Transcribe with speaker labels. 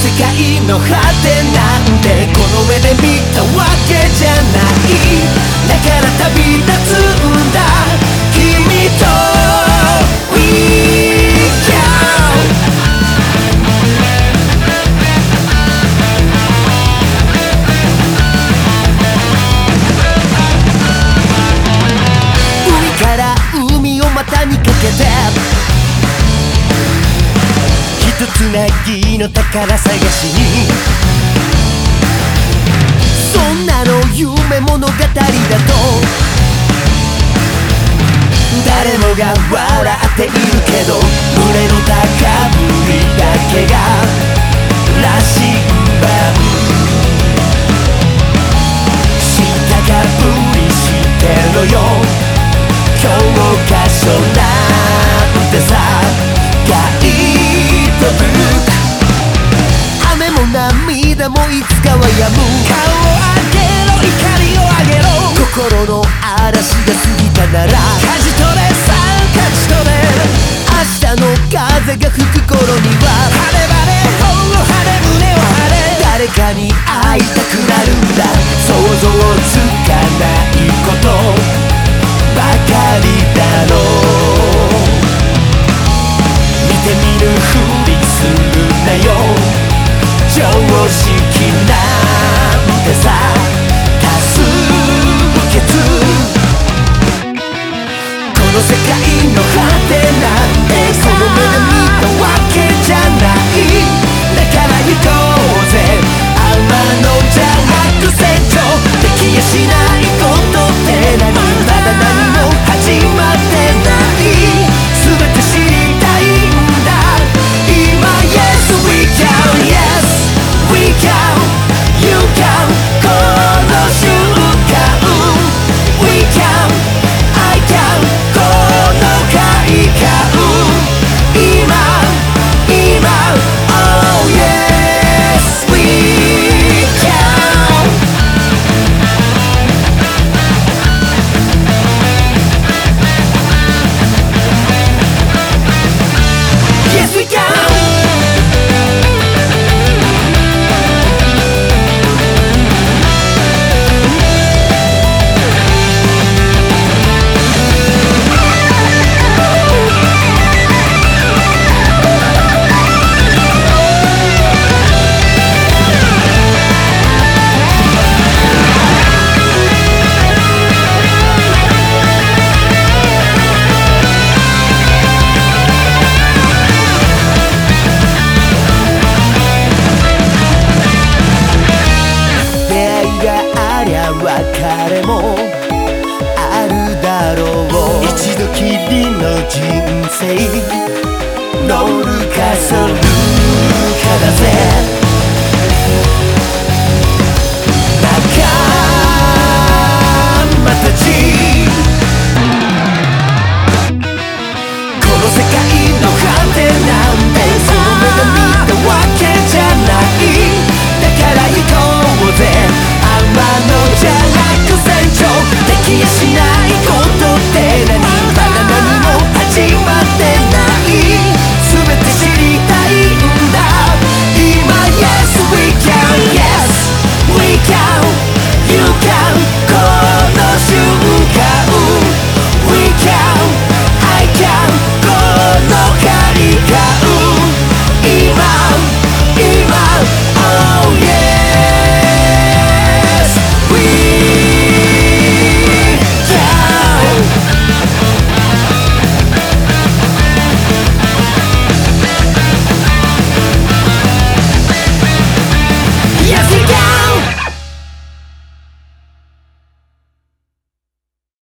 Speaker 1: 世界の果てなんてこの目で見たわけじゃない。だから旅立つんだ君と We can。 海から海を股にかけてつなぎの宝探しに、そんなの夢物語だと誰もが笑っているけど、胸の高ぶりだけが羅針盤、知ったかぶりしてるよ教科書なんてさ。雨も涙もいつかは止む。顔を上げろ怒りを上げろ、心の嵐が過ぎたなら舵取れさあ勝ち取れ。明日の風が吹く頃には晴れ晴れ頬を晴れ胸を張れ。誰かに会いたくなるんだ、想像つかないことばかりだろう。見て見ぬふりするなよ、常識なんてさ多数決。この世界の果てなんてその目で見たわけじゃない。だから行こうぜ天の邪悪戦場。できやしないことって何、まだ何も始まってない。全て知りたいんだ今。 Yes we can yes We can, you can この瞬間 We can, I can この快感今 Oh yes we can。 Yes we can。別れもあるだろう。一度きりの人生乗るかそ